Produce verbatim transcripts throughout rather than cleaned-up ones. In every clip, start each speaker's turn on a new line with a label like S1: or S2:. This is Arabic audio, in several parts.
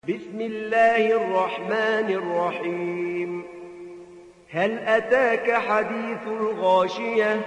S1: بسم الله الرحمن الرحيم هل أتاك حديث الغاشية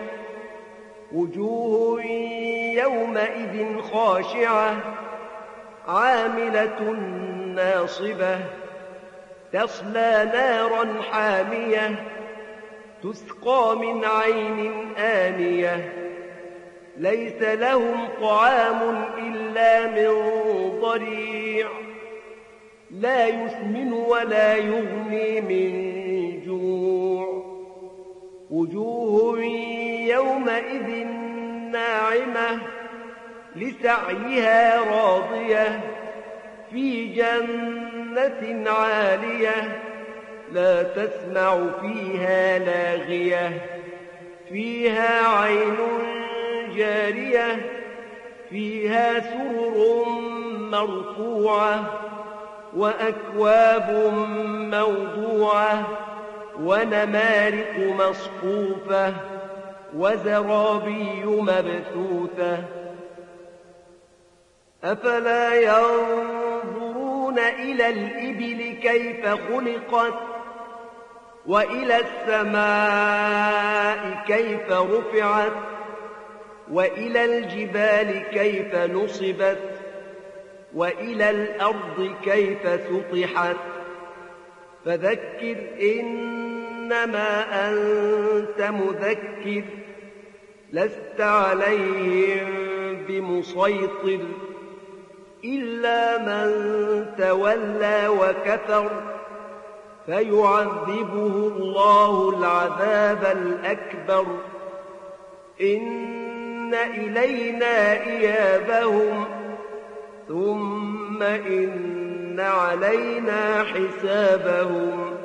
S1: وجوه يومئذ خاشعة عاملة ناصبة تصلى نارا حامية تسقى من عين آنية ليس لهم طعام إلا من ضريع لا يسمن ولا يغني من جوع وجوه يومئذ ناعمة لسعيها راضية في جنة عالية لا تسمع فيها لاغية فيها عين جارية فيها سرر مرفوعة وأكواب موضوعة ونمارق مصفوفة وزرابي مبثوثة أفلا ينظرون إلى الإبل كيف خلقت وإلى السماء كيف رفعت وإلى الجبال كيف نصبت وإلى الأرض كيف سطحت فذكر إنما أنت مذكر لست عليهم بمسيطر إلا من تولى وكفر فيعذبه الله العذاب الأكبر إن إلينا إيابهم ثم إن علينا حسابهم